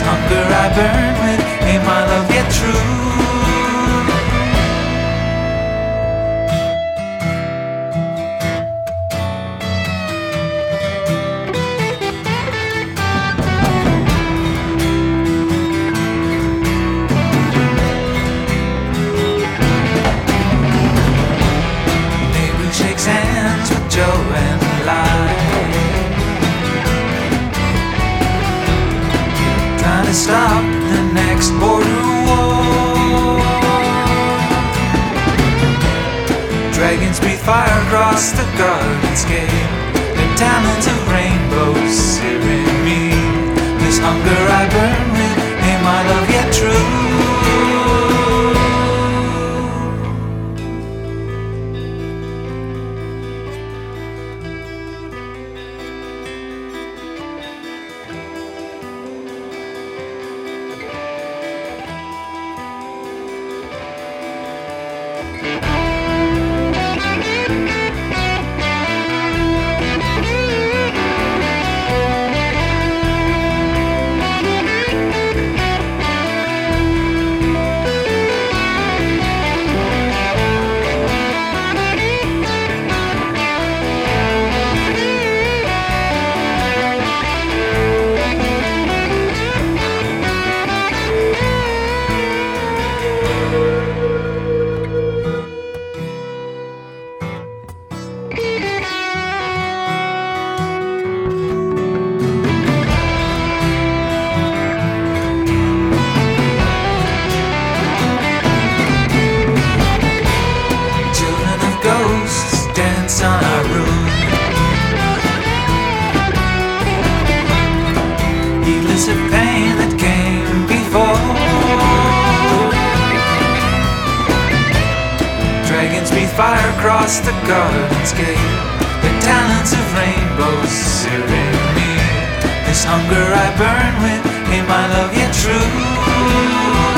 hunger I burn with, ain't my love yet true? Shakes hands with Joe and Eli, trying to stop the next border war. Dragons breathe fire across the garden's gate, their talons of rainbows searing me. This hunger I burn with, ain't my love yet true? Ghosts dance on our roof, heedless of pain that came before. Dragons breathe fire across the garden's gate, their talons of rainbows searing me. This hunger I burn with, ain't my love yet true?